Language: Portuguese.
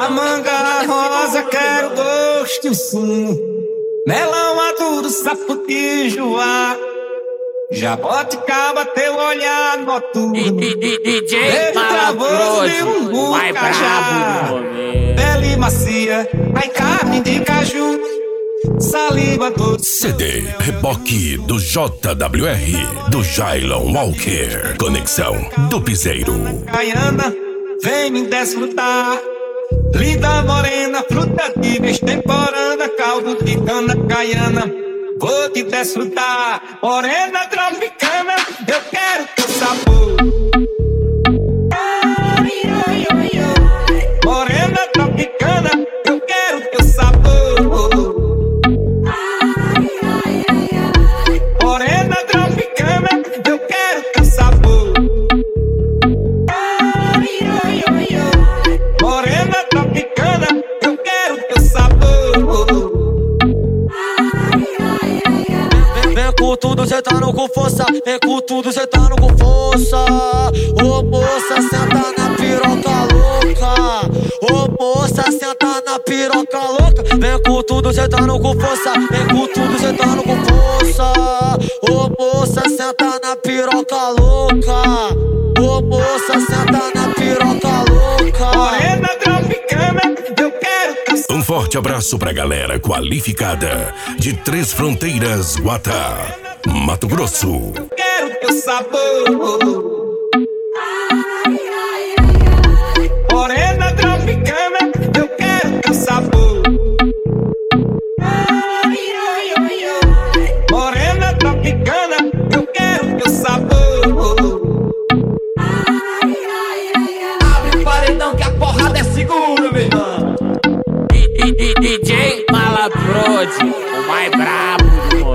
Da manga rosa quero gosto e o sumo, melão maduro, saputijoá, jaboticaba teu olhar noturno, DJ travoso de umbu, mais brabo do momento. pele macia, ai carne de caju, saliva doce. CD Reboque do JWR, do Jailon Walker. Conexão do Piseiro. Caiana, vem me desfrutar. Linda morena, fruta de extemporânea, caldo de cana caiana, vou te desfrutar. Morena tropicana, eu quero teu sabor. Morena tropicana, eu quero teu sabor. Morena tropicana, eu quero teu sabor. Morena tropicana, eu quero teu sabor. Vem com tudo, cê tá no com força. Vem com tudo, cê tá no com força. Ô moça, senta na piroca louca. Ô moça, senta na piroca louca. Vem com tudo, cê tá no com força. Vem com tudo, cê tá no com força. Ô moça, senta na piroca louca. Ô moça, senta na piroca louca. Morena tropicana, eu quero teu sabor. Um forte abraço pra galera qualificada de Três Fronteiras, Guatá, Mato Grosso. Quero teu sabor. Morena tropicana, eu quero teu sabor. Morena tropicana, eu quero teu sabor. Abre o paredão que a porrada é segura, meu irmão. DJ Malaprode, o mais brabo do momento.